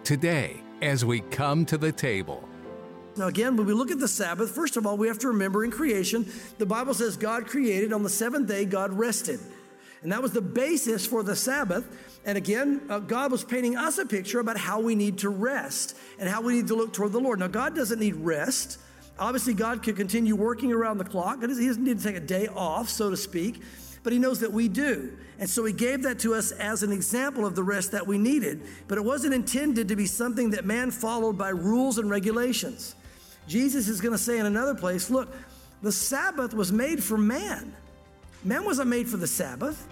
today as we come to the table. Now again, when we look at the Sabbath, first of all, we have to remember in creation, the Bible says God created. On the seventh day, God rested. And that was the basis for the Sabbath. And again, God was painting us a picture about how we need to rest and how we need to look toward the Lord. Now, God doesn't need rest. Obviously, God could continue working around the clock. He doesn't need to take a day off, so to speak, but he knows that we do. And so he gave that to us as an example of the rest that we needed. But it wasn't intended to be something that man followed by rules and regulations. Jesus is going to say in another place, look, the Sabbath was made for man. Man wasn't made for the Sabbath.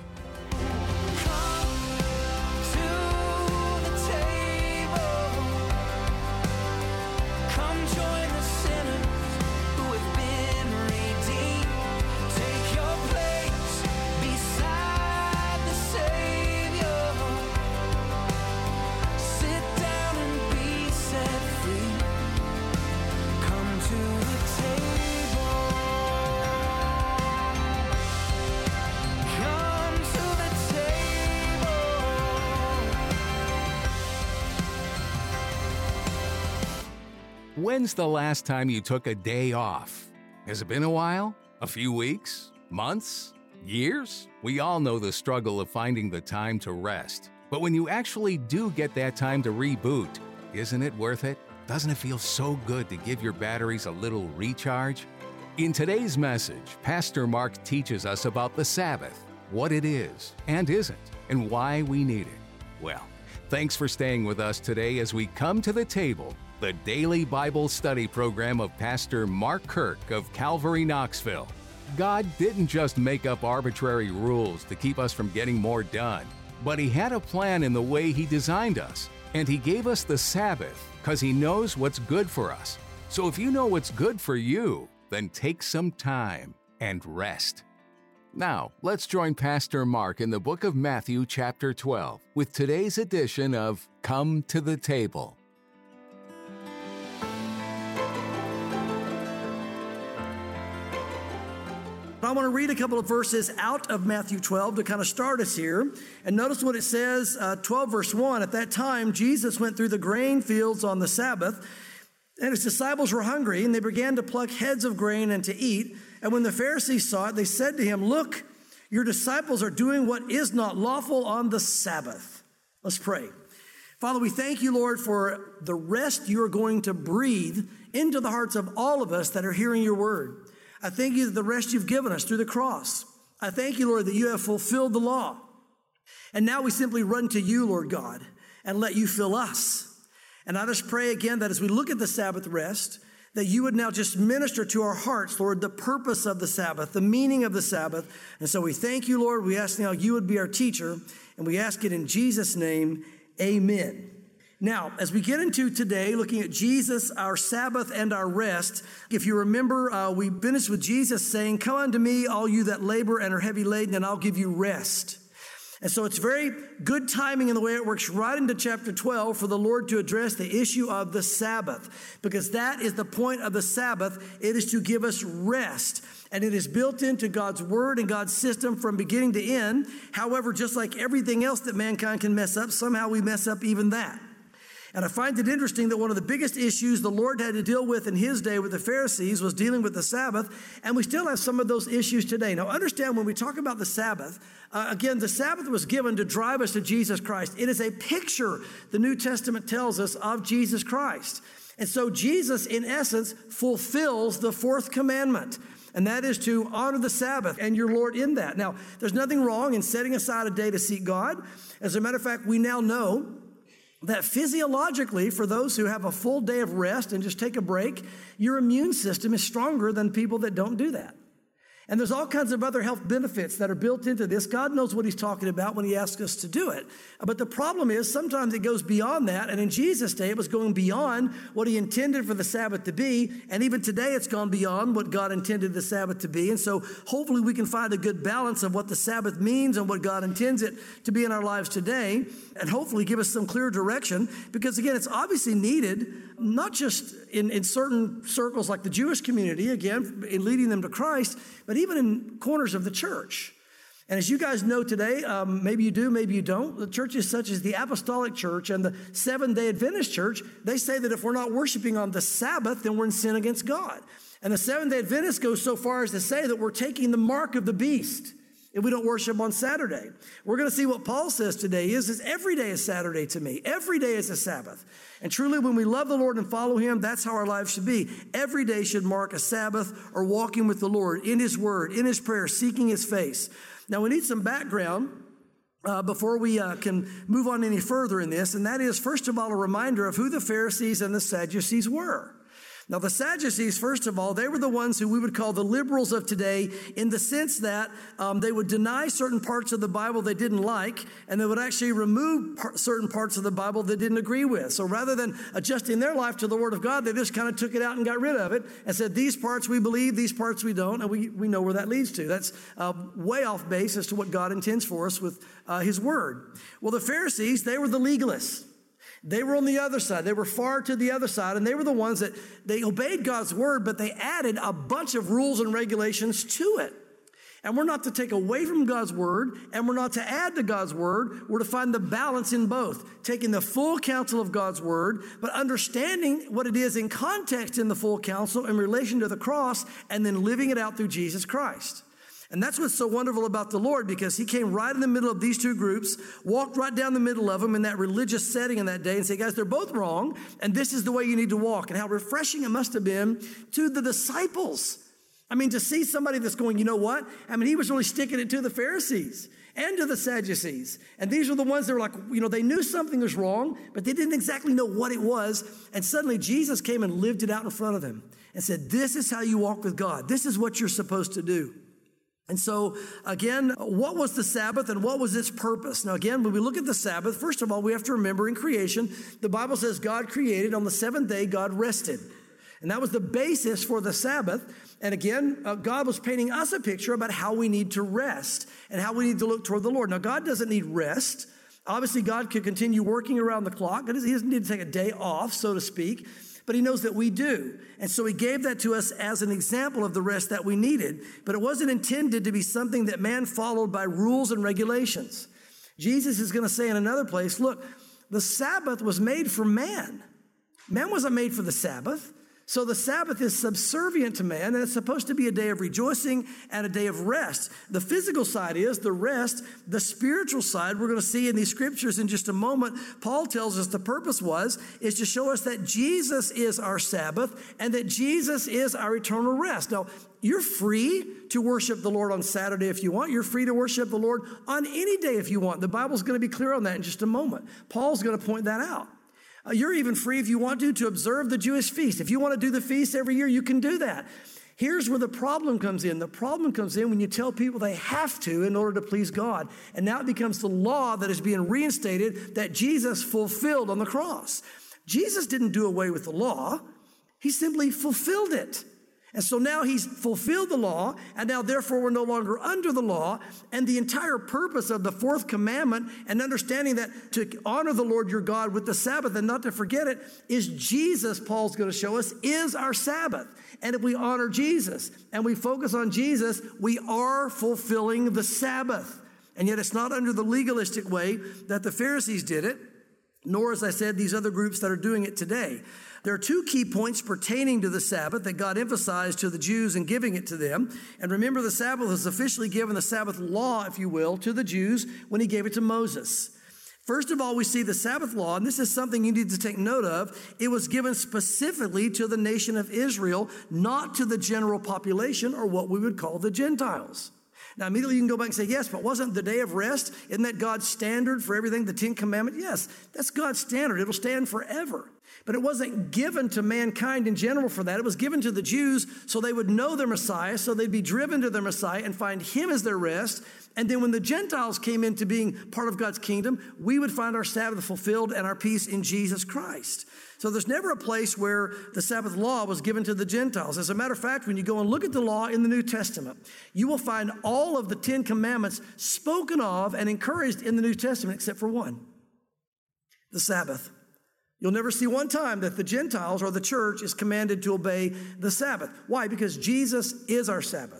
When's the last time you took a day off? Has it been a while? A few weeks? Months? Years? We all know the struggle of finding the time to rest. But when you actually do get that time to reboot, isn't it worth it? Doesn't it feel so good to give your batteries a little recharge? In today's message, Pastor Mark teaches us about the Sabbath, what it is and isn't, and why we need it. Well, thanks for staying with us today as we come to the table, the daily Bible study program of Pastor Mark Kirk of Calvary, Knoxville. God didn't just make up arbitrary rules to keep us from getting more done, but He had a plan in the way He designed us, and He gave us the Sabbath because He knows what's good for us. So if you know what's good for you, then take some time and rest. Now, let's join Pastor Mark in the book of Matthew chapter 12 with today's edition of Come to the Table. I want to read a couple of verses out of Matthew 12 to kind of start us here. And notice what it says, 12 verse 1. At that time, Jesus went through the grain fields on the Sabbath, and his disciples were hungry, and they began to pluck heads of grain and to eat. And when the Pharisees saw it, they said to him, "Look, your disciples are doing what is not lawful on the Sabbath." Let's pray. Father, we thank you, Lord, for the rest you are going to breathe into the hearts of all of us that are hearing your word. I thank you that the rest you've given us through the cross. I thank you, Lord, that you have fulfilled the law. And now we simply run to you, Lord God, and let you fill us. And I just pray again that as we look at the Sabbath rest, that you would now just minister to our hearts, Lord, the purpose of the Sabbath, the meaning of the Sabbath. And so we thank you, Lord. We ask now you would be our teacher, and we ask it in Jesus' name, amen. Now, as we get into today, looking at Jesus, our Sabbath and our rest, if you remember, we finished with Jesus saying, "Come unto me, all you that labor and are heavy laden, and I'll give you rest." And so it's very good timing in the way it works right into chapter 12 for the Lord to address the issue of the Sabbath, because that is the point of the Sabbath. It is to give us rest, and it is built into God's word and God's system from beginning to end. However, just like everything else that mankind can mess up, somehow we mess up even that. And I find it interesting that one of the biggest issues the Lord had to deal with in his day with the Pharisees was dealing with the Sabbath, and we still have some of those issues today. Now, understand when we talk about the Sabbath, again, the Sabbath was given to drive us to Jesus Christ. It is a picture, the New Testament tells us, of Jesus Christ. And so Jesus, in essence, fulfills the fourth commandment, and that is to honor the Sabbath and your Lord in that. Now, there's nothing wrong in setting aside a day to seek God. As a matter of fact, we now know that physiologically, for those who have a full day of rest and just take a break, your immune system is stronger than people that don't do that. And there's all kinds of other health benefits that are built into this. God knows what he's talking about when he asks us to do it. But the problem is sometimes it goes beyond that. And in Jesus' day, it was going beyond what he intended for the Sabbath to be. And even today, it's gone beyond what God intended the Sabbath to be. And so hopefully we can find a good balance of what the Sabbath means and what God intends it to be in our lives today. And hopefully give us some clear direction. Because again, it's obviously needed, not just in certain circles like the Jewish community, again, in leading them to Christ, but even in corners of the church. And as you guys know today, maybe you do, maybe you don't, the churches such as the Apostolic Church and the Seventh-day Adventist Church, they say that if we're not worshiping on the Sabbath, then we're in sin against God. And the Seventh-day Adventists go so far as to say that we're taking the mark of the beast if we don't worship on Saturday. We're going to see what Paul says today is every day is Saturday to me. Every day is a Sabbath. And truly, when we love the Lord and follow him, that's how our lives should be. Every day should mark a Sabbath or walking with the Lord in his word, in his prayer, seeking his face. Now, we need some background before we can move on any further in this, and that is, first of all, a reminder of who the Pharisees and the Sadducees were. Now, the Sadducees, first of all, they were the ones who we would call the liberals of today in the sense that they would deny certain parts of the Bible they didn't like, and they would actually remove certain parts of the Bible they didn't agree with. So rather than adjusting their life to the Word of God, they just kind of took it out and got rid of it and said, these parts we believe, these parts we don't, and we know where that leads to. That's way off base as to what God intends for us with his Word. Well, the Pharisees, they were the legalists. They were on the other side. They were far to the other side, and they were the ones that they obeyed God's word, but they added a bunch of rules and regulations to it. And we're not to take away from God's word, and we're not to add to God's word. We're to find the balance in both, taking the full counsel of God's word, but understanding what it is in context in the full counsel in relation to the cross, and then living it out through Jesus Christ. And that's what's so wonderful about the Lord, because he came right in the middle of these two groups, walked right down the middle of them in that religious setting in that day and said, guys, they're both wrong, and this is the way you need to walk. And how refreshing it must have been to the disciples. I mean, to see somebody that's going, you know what? I mean, he was really sticking it to the Pharisees and to the Sadducees. And these were the ones that were like, you know, they knew something was wrong, but they didn't exactly know what it was. And suddenly Jesus came and lived it out in front of them and said, this is how you walk with God. This is what you're supposed to do. And so, again, what was the Sabbath and what was its purpose? Now, again, when we look at the Sabbath, first of all, we have to remember in creation, the Bible says God created. On the seventh day, God rested. And that was the basis for the Sabbath. And again, God was painting us a picture about how we need to rest and how we need to look toward the Lord. Now, God doesn't need rest. Obviously, God could continue working around the clock. He doesn't need to take a day off, so to speak. But he knows that we do. And so he gave that to us as an example of the rest that we needed. But it wasn't intended to be something that man followed by rules and regulations. Jesus is going to say in another place, look, the Sabbath was made for man. Man wasn't made for the Sabbath. So the Sabbath is subservient to man, and it's supposed to be a day of rejoicing and a day of rest. The physical side is the rest. The spiritual side, we're going to see in these scriptures in just a moment. Paul tells us the purpose is to show us that Jesus is our Sabbath and that Jesus is our eternal rest. Now, you're free to worship the Lord on Saturday if you want. You're free to worship the Lord on any day if you want. The Bible's going to be clear on that in just a moment. Paul's going to point that out. You're even free if you want to observe the Jewish feast. If you want to do the feast every year, you can do that. Here's where the problem comes in. The problem comes in when you tell people they have to in order to please God. And now it becomes the law that is being reinstated that Jesus fulfilled on the cross. Jesus didn't do away with the law. He simply fulfilled it. And so now he's fulfilled the law, and now therefore we're no longer under the law. And the entire purpose of the fourth commandment and understanding that to honor the Lord your God with the Sabbath and not to forget it is Jesus, Paul's going to show us, is our Sabbath. And if we honor Jesus and we focus on Jesus, we are fulfilling the Sabbath. And yet it's not under the legalistic way that the Pharisees did it, nor, as I said, these other groups that are doing it today. There are two key points pertaining to the Sabbath that God emphasized to the Jews in giving it to them. And remember, the Sabbath was officially given, the Sabbath law, if you will, to the Jews when he gave it to Moses. First of all, we see the Sabbath law, and this is something you need to take note of. It was given specifically to the nation of Israel, not to the general population or what we would call the Gentiles. Now, immediately you can go back and say, yes, but wasn't the day of rest, isn't that God's standard for everything, the Ten Commandments? Yes, that's God's standard. It'll stand forever. But it wasn't given to mankind in general for that. It was given to the Jews so they would know their Messiah, so they'd be driven to their Messiah and find him as their rest. And then when the Gentiles came into being part of God's kingdom, we would find our Sabbath fulfilled and our peace in Jesus Christ. So there's never a place where the Sabbath law was given to the Gentiles. As a matter of fact, when you go and look at the law in the New Testament, you will find all of the Ten Commandments spoken of and encouraged in the New Testament except for one, the Sabbath. You'll never see one time that the Gentiles or the church is commanded to obey the Sabbath. Why? Because Jesus is our Sabbath.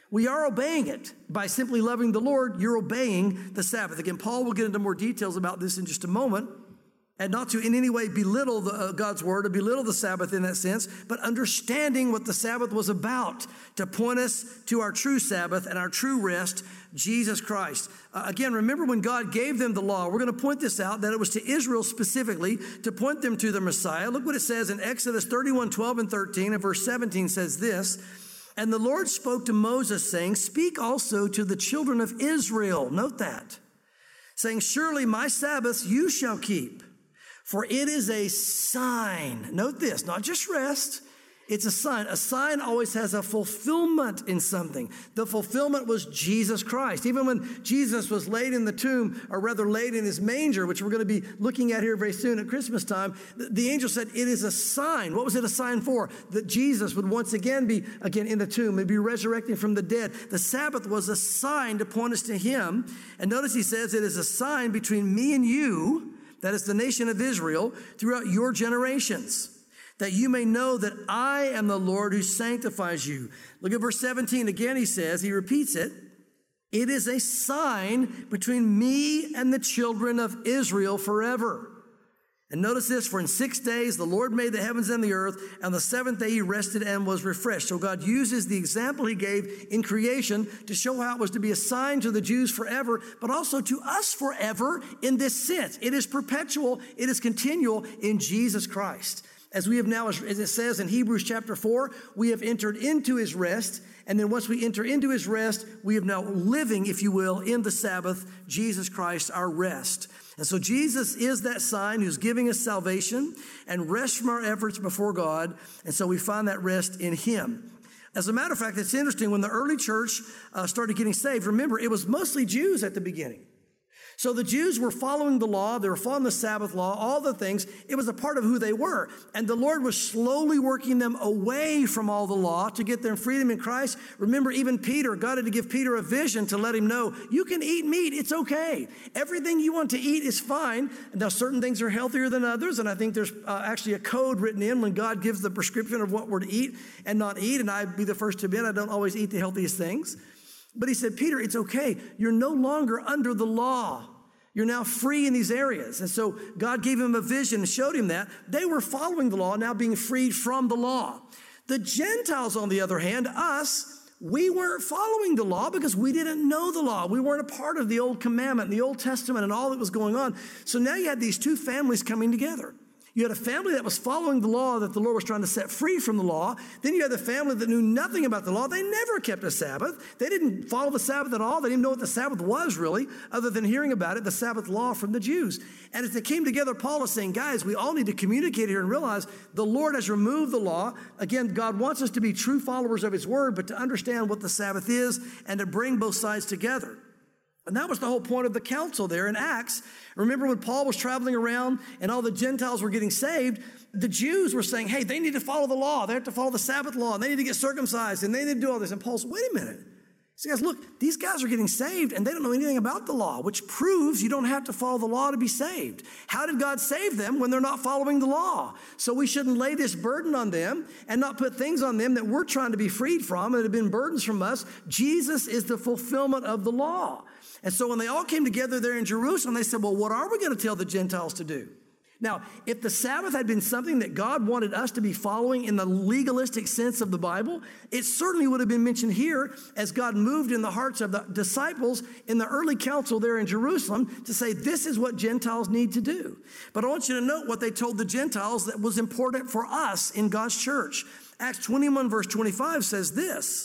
We are obeying it. By simply loving the Lord, you're obeying the Sabbath. Again, Paul will get into more details about this in just a moment. And not to in any way belittle God's word or belittle the Sabbath in that sense, but understanding what the Sabbath was about to point us to our true Sabbath and our true rest, Jesus Christ. Again, remember when God gave them the law, we're going to point this out, that it was to Israel specifically to point them to the Messiah. Look what it says in Exodus 31:12 and 13, and verse 17 says this, "And the Lord spoke to Moses, saying, Speak also to the children of Israel," note that, saying, "Surely my Sabbaths you shall keep. For it is a sign," note this, not just rest, it's a sign. A sign always has a fulfillment in something. The fulfillment was Jesus Christ. Even when Jesus was laid in the tomb, or rather laid in his manger, which we're going to be looking at here very soon at Christmas time, the angel said, it is a sign. What was it a sign for? That Jesus would once again be in the tomb and be resurrecting from the dead. The Sabbath was a sign to point us to him. And notice he says it is a sign between me and you, that is the nation of Israel, throughout your generations, that you may know that I am the Lord who sanctifies you. Look at verse 17 again. He repeats it. It is a sign between me and the children of Israel forever. And notice this, for in 6 days the Lord made the heavens and the earth, and the seventh day he rested and was refreshed. So God uses the example he gave in creation to show how it was to be a sign to the Jews forever, but also to us forever in this sense. It is perpetual, it is continual in Jesus Christ. As we have now, as it says in Hebrews chapter 4, we have entered into his rest. And then once we enter into his rest, we have now living, if you will, in the Sabbath, Jesus Christ, our rest. And so Jesus is that sign who's giving us salvation and rest from our efforts before God. And so we find that rest in him. As a matter of fact, it's interesting, when the early church started getting saved, remember, it was mostly Jews at the beginning. So the Jews were following the law. They were following the Sabbath law, all the things. It was a part of who they were. And the Lord was slowly working them away from all the law to get them freedom in Christ. Remember, even Peter, God had to give Peter a vision to let him know, you can eat meat. It's okay. Everything you want to eat is fine. Now, certain things are healthier than others. And I think there's actually a code written in when God gives the prescription of what we're to eat and not eat. And I'd be the first to admit I don't always eat the healthiest things. But he said, Peter, it's okay. You're no longer under the law. You're now free in these areas. And so God gave him a vision and showed him that. They were following the law, now being freed from the law. The Gentiles, on the other hand, us, we weren't following the law because we didn't know the law. We weren't a part of the Old Commandment, the Old Testament, and all that was going on. So now you had these two families coming together. You had a family that was following the law that the Lord was trying to set free from the law. Then you had the family that knew nothing about the law. They never kept a Sabbath. They didn't follow the Sabbath at all. They didn't know what the Sabbath was really, other than hearing about it, the Sabbath law from the Jews. And as they came together, Paul is saying, guys, we all need to communicate here and realize the Lord has removed the law. Again, God wants us to be true followers of his word, but to understand what the Sabbath is and to bring both sides together. And that was the whole point of the council there in Acts. Remember when Paul was traveling around and all the Gentiles were getting saved, the Jews were saying, hey, they need to follow the law. They have to follow the Sabbath law, and they need to get circumcised, and they need to do all this. And Paul said, wait a minute. He says, look, these guys are getting saved, and they don't know anything about the law, which proves you don't have to follow the law to be saved. How did God save them when they're not following the law? So we shouldn't lay this burden on them and not put things on them that we're trying to be freed from and have been burdens from us. Jesus is the fulfillment of the law. And so when they all came together there in Jerusalem, they said, well, what are we going to tell the Gentiles to do? Now, if the Sabbath had been something that God wanted us to be following in the legalistic sense of the Bible, it certainly would have been mentioned here as God moved in the hearts of the disciples in the early council there in Jerusalem to say, this is what Gentiles need to do. But I want you to note what they told the Gentiles that was important for us in God's church. Acts 21 verse 25 says this,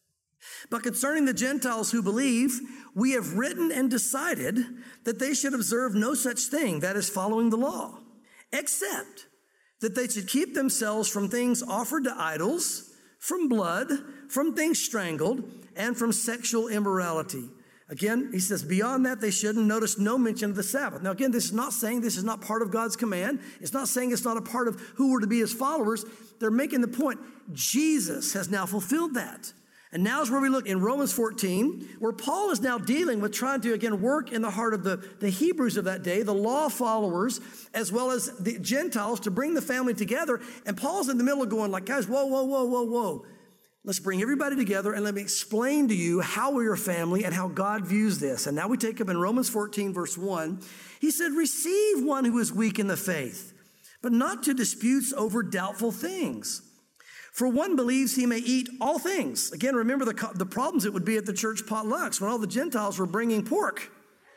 but concerning the Gentiles who believe, we have written and decided that they should observe no such thing, that is following the law, except that they should keep themselves from things offered to idols, from blood, from things strangled, and from sexual immorality. Again, he says, beyond that, they shouldn't. Notice no mention of the Sabbath. Now, again, this is not saying this is not part of God's command. It's not saying it's not a part of who we're to be his followers. They're making the point, Jesus has now fulfilled that. And now is where we look in Romans 14, where Paul is now dealing with trying to, again, work in the heart of the Hebrews of that day, the law followers, as well as the Gentiles, to bring the family together. And Paul's in the middle of going like, guys, whoa. Let's bring everybody together and let me explain to you how we are family and how God views this. And now we take up in Romans 14, verse 1. He said, receive one who is weak in the faith, but not to disputes over doubtful things. For one believes he may eat all things. Again, remember the problems it would be at the church potlucks when all the Gentiles were bringing pork.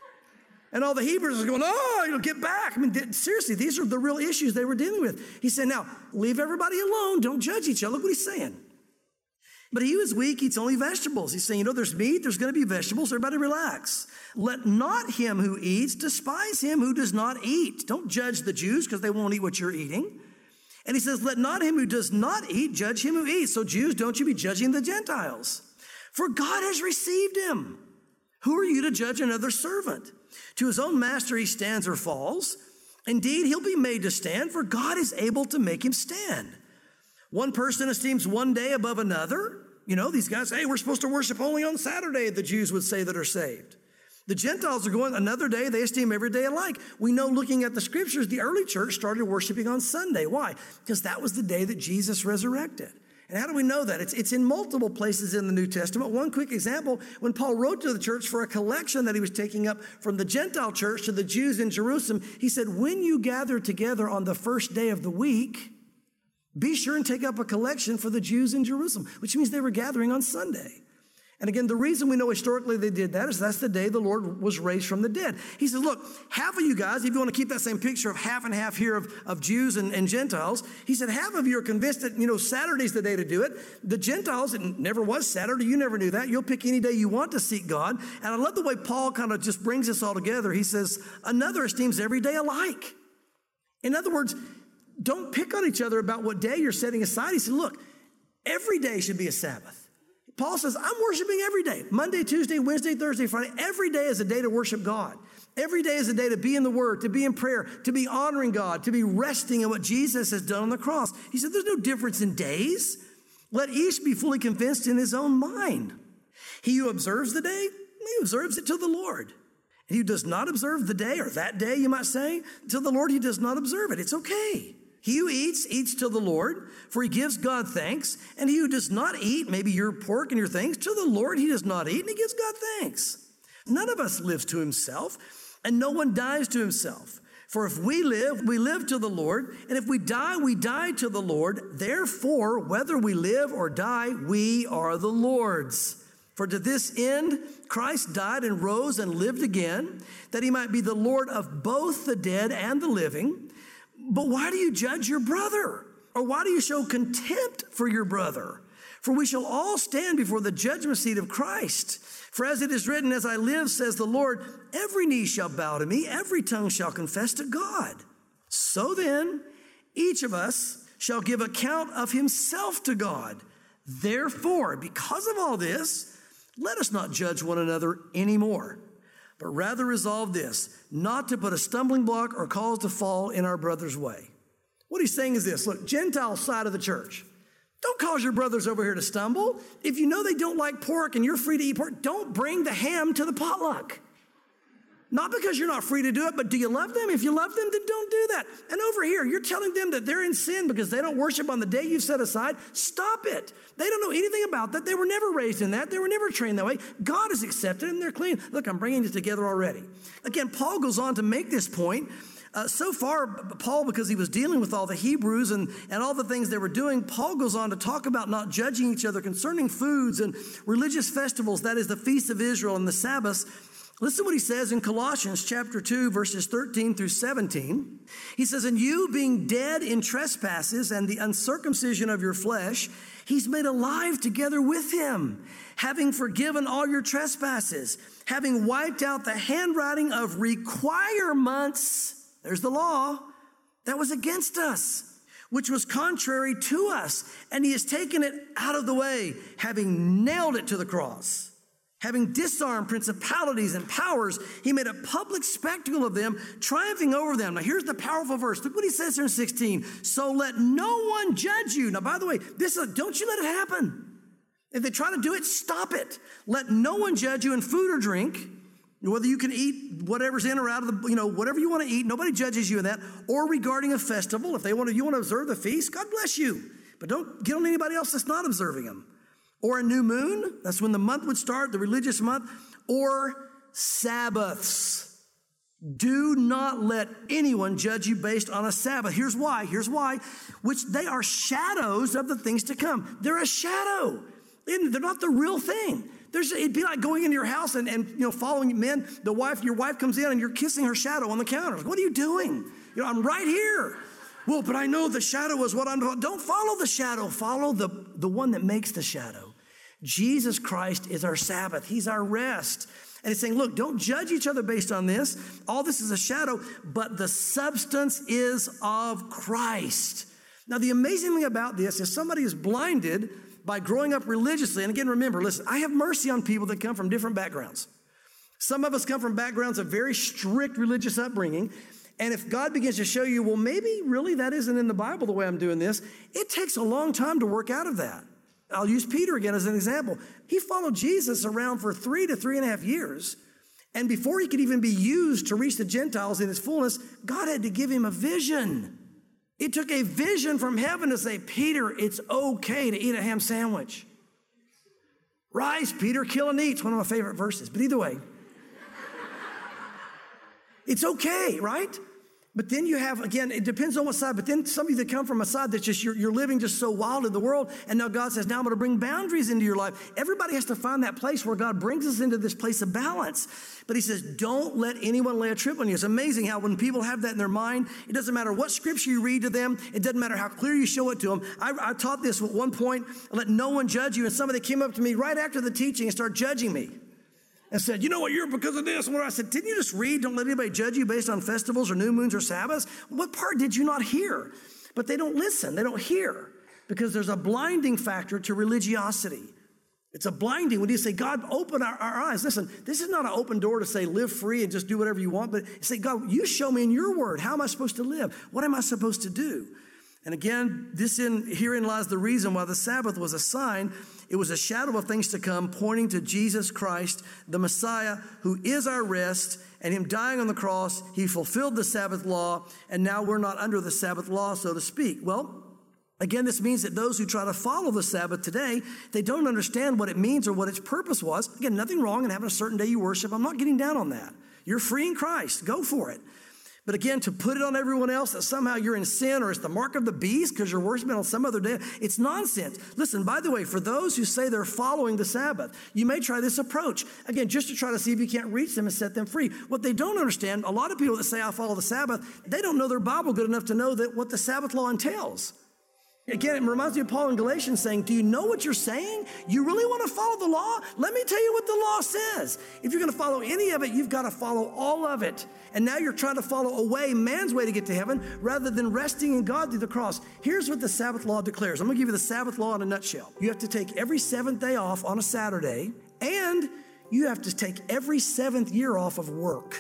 And all the Hebrews are going, get back. I mean, seriously, these are the real issues they were dealing with. He said, now, leave everybody alone. Don't judge each other. Look what he's saying. But he who is weak eats only vegetables. He's saying, there's meat, there's going to be vegetables. Everybody relax. Let not him who eats despise him who does not eat. Don't judge the Jews because they won't eat what you're eating. And he says, let not him who does not eat judge him who eats. So Jews, don't you be judging the Gentiles. For God has received him. Who are you to judge another servant? To his own master he stands or falls. Indeed, he'll be made to stand, for God is able to make him stand. One person esteems one day above another. These guys, hey, we're supposed to worship only on Saturday, the Jews would say that are saved. The Gentiles are going another day. They esteem every day alike. We know, looking at the scriptures, the early church started worshiping on Sunday. Why? Because that was the day that Jesus resurrected. And how do we know that? It's in multiple places in the New Testament. One quick example, when Paul wrote to the church for a collection that he was taking up from the Gentile church to the Jews in Jerusalem, he said, when you gather together on the first day of the week, be sure and take up a collection for the Jews in Jerusalem, which means they were gathering on Sunday. And again, the reason we know historically they did that is that's the day the Lord was raised from the dead. He says, look, half of you guys, if you want to keep that same picture of half and half here of Jews and Gentiles, he said, half of you are convinced that, Saturday's the day to do it. The Gentiles, it never was Saturday. You never knew that. You'll pick any day you want to seek God. And I love the way Paul kind of just brings this all together. He says, another esteems every day alike. In other words, don't pick on each other about what day you're setting aside. He said, look, every day should be a Sabbath. Paul says, I'm worshiping every day. Monday, Tuesday, Wednesday, Thursday, Friday. Every day is a day to worship God. Every day is a day to be in the Word, to be in prayer, to be honoring God, to be resting in what Jesus has done on the cross. He said, there's no difference in days. Let each be fully convinced in his own mind. He who observes the day, he observes it to the Lord. And he who does not observe the day, or that day, you might say, to the Lord, he does not observe it. It's okay. He who eats, eats to the Lord, for he gives God thanks. And he who does not eat, maybe your pork and your things, to the Lord he does not eat, and he gives God thanks. None of us lives to himself, and no one dies to himself. For if we live to the Lord, and if we die to the Lord. Therefore, whether we live or die, we are the Lord's. For to this end, Christ died and rose and lived again, that he might be the Lord of both the dead and the living. But why do you judge your brother? Or why do you show contempt for your brother? For we shall all stand before the judgment seat of Christ. For as it is written, as I live, says the Lord, every knee shall bow to me, every tongue shall confess to God. So then, each of us shall give account of himself to God. Therefore, because of all this, let us not judge one another anymore, but rather resolve this, not to put a stumbling block or cause to fall in our brother's way. What he's saying is this, look, Gentile side of the church, don't cause your brothers over here to stumble. If you know they don't like pork and you're free to eat pork, don't bring the ham to the potluck. Not because you're not free to do it, but do you love them? If you love them, then don't do that. And over here, you're telling them that they're in sin because they don't worship on the day you've set aside. Stop it. They don't know anything about that. They were never raised in that. They were never trained that way. God has accepted them. They're clean. Look, I'm bringing it together already. Again, Paul goes on to make this point. So far, Paul, because he was dealing with all the Hebrews and all the things they were doing, Paul goes on to talk about not judging each other concerning foods and religious festivals, that is the feast of Israel and the Sabbaths. Listen to what he says in Colossians chapter 2, verses 13 through 17. He says, and you being dead in trespasses and the uncircumcision of your flesh, he's made alive together with him, having forgiven all your trespasses, having wiped out the handwriting of requirements, there's the law, that was against us, which was contrary to us. And he has taken it out of the way, having nailed it to the cross. Having disarmed principalities and powers, he made a public spectacle of them, triumphing over them. Now, here's the powerful verse. Look what he says here in 16. So let no one judge you. Now, by the way, don't you let it happen. If they try to do it, stop it. Let no one judge you in food or drink, whether you can eat whatever's in or out of the, whatever you want to eat. Nobody judges you in that. Or regarding a festival, if you want to observe the feast, God bless you. But don't get on anybody else that's not observing them. or a new moon. That's when the month would start, the religious month, or Sabbaths. Do not let anyone judge you based on a Sabbath. Here's why. Which they are shadows of the things to come. They're a shadow. They're not the real thing. It'd be like going into your house and following men. Your wife comes in and you're kissing her shadow on the counter. What are you doing? I'm right here. Well, but I know the shadow is what I'm doing. Don't follow the shadow. Follow the one that makes the shadow. Jesus Christ is our Sabbath. He's our rest. And he's saying, look, don't judge each other based on this. All this is a shadow, but the substance is of Christ. Now, the amazing thing about this is somebody is blinded by growing up religiously. And again, remember, listen, I have mercy on people that come from different backgrounds. Some of us come from backgrounds of very strict religious upbringing. And if God begins to show you, well, maybe really that isn't in the Bible the way I'm doing this, it takes a long time to work out of that. I'll use Peter again as an example. He followed Jesus around for 3 to 3.5 years. And before he could even be used to reach the Gentiles in his fullness, God had to give him a vision. It took a vision from heaven to say, Peter, it's okay to eat a ham sandwich. Rise, Peter, kill and eat. It's one of my favorite verses. But either way, it's okay, right? But then you have, again, it depends on what side, but then some of you that come from a side that's just, you're living just so wild in the world, and now God says, now I'm going to bring boundaries into your life. Everybody has to find that place where God brings us into this place of balance. But he says, don't let anyone lay a trip on you. It's amazing how when people have that in their mind, it doesn't matter what scripture you read to them. It doesn't matter how clear you show it to them. I taught this at one point, let no one judge you, and somebody came up to me right after the teaching and started judging me. And said, you know what, you're because of this. And I said, didn't you just read, don't let anybody judge you based on festivals or new moons or Sabbaths? What part did you not hear? But they don't listen. They don't hear because there's a blinding factor to religiosity. It's a blinding. When you say, God, open our eyes. Listen, this is not an open door to say live free and just do whatever you want. But say, God, you show me in your word. How am I supposed to live? What am I supposed to do? And again, herein lies the reason why the Sabbath was a sign. It was a shadow of things to come, pointing to Jesus Christ, the Messiah, who is our rest, and him dying on the cross. He fulfilled the Sabbath law, and now we're not under the Sabbath law, so to speak. Well, again, this means that those who try to follow the Sabbath today, they don't understand what it means or what its purpose was. Again, nothing wrong in having a certain day you worship. I'm not getting down on that. You're free in Christ. Go for it. But again, to put it on everyone else that somehow you're in sin or it's the mark of the beast because you're worshiping on some other day, it's nonsense. Listen, by the way, for those who say they're following the Sabbath, you may try this approach. Again, just to try to see if you can't reach them and set them free. What they don't understand, a lot of people that say I follow the Sabbath, they don't know their Bible good enough to know that what the Sabbath law entails. Again, it reminds me of Paul in Galatians saying, do you know what you're saying? You really want to follow the law? Let me tell you what the law says. If you're going to follow any of it, you've got to follow all of it. And now you're trying to follow man's way to get to heaven rather than resting in God through the cross. Here's what the Sabbath law declares. I'm going to give you the Sabbath law in a nutshell. You have to take every seventh day off on a Saturday, and you have to take every seventh year off of work.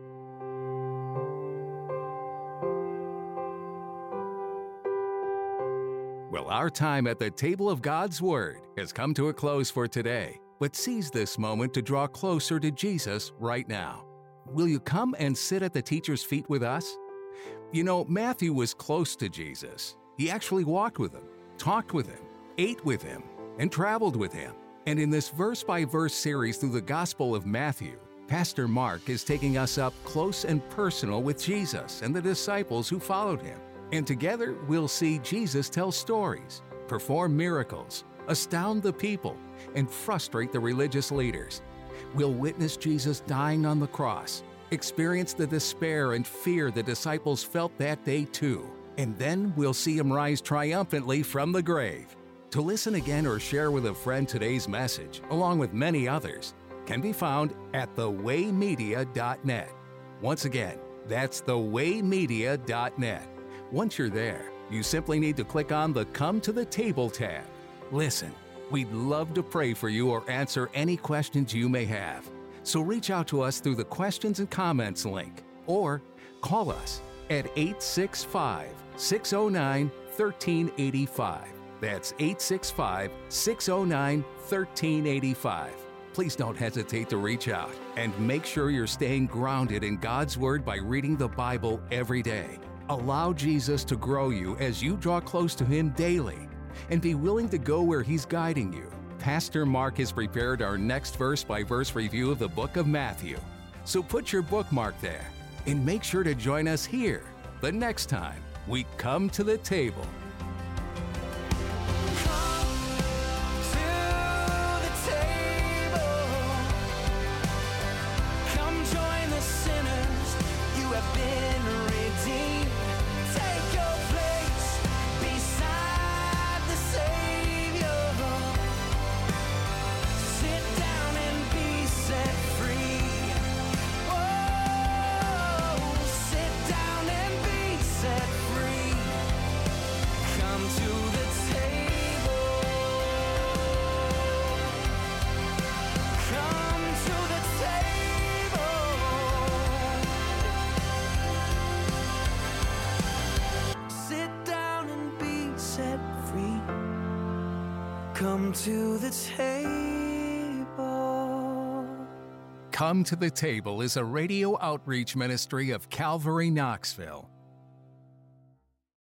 Well, our time at the table of God's Word has come to a close for today, but seize this moment to draw closer to Jesus right now. Will you come and sit at the teacher's feet with us? You know, Matthew was close to Jesus. He actually walked with him, talked with him, ate with him, and traveled with him. And in this verse-by-verse series through the Gospel of Matthew, Pastor Mark is taking us up close and personal with Jesus and the disciples who followed him. And together, we'll see Jesus tell stories, perform miracles, astound the people, and frustrate the religious leaders. We'll witness Jesus dying on the cross, experience the despair and fear the disciples felt that day too, and then we'll see him rise triumphantly from the grave. To listen again or share with a friend today's message, along with many others, can be found at thewaymedia.net. Once again, that's thewaymedia.net. Once you're there, you simply need to click on the Come to the Table tab. Listen, we'd love to pray for you or answer any questions you may have. So reach out to us through the questions and comments link or call us at 865-609-1385. That's 865-609-1385. Please don't hesitate to reach out and make sure you're staying grounded in God's Word by reading the Bible every day. Allow Jesus to grow you as you draw close to Him daily, and be willing to go where He's guiding you. Pastor Mark has prepared our next verse-by-verse review of the book of Matthew. So put your bookmark there and make sure to join us here the next time we come to the table. Come to the table. Come to the Table is a radio outreach ministry of Calvary Knoxville.